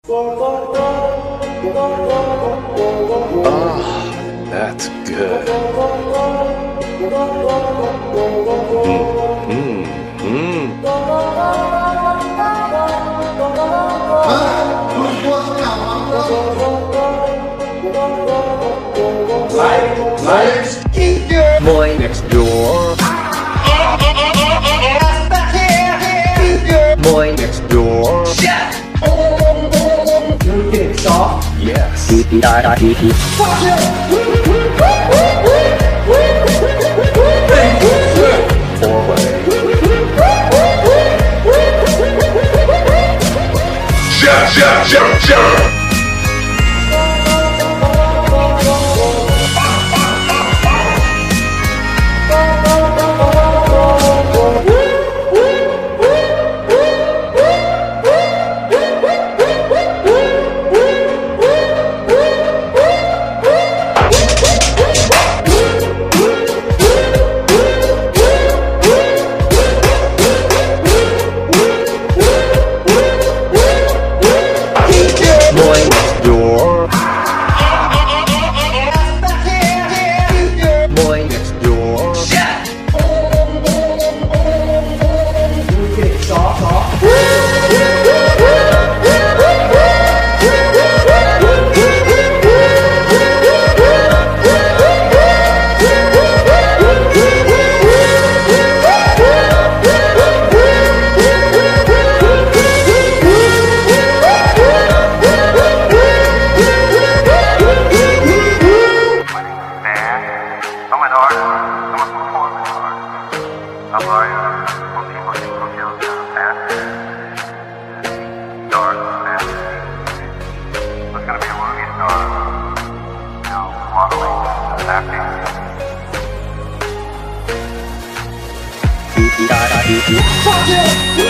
Ah, that's good. Let's eat your Boy next door. Boy next door. You get soft. Yes. Four-way. Boy next door. Boy next door. You get soft. Somewhere dark, someone's before the door. How are you? When people think we'll feel fast, dark, fast. It's gonna be a movie star, modeling, acting. Fuck you!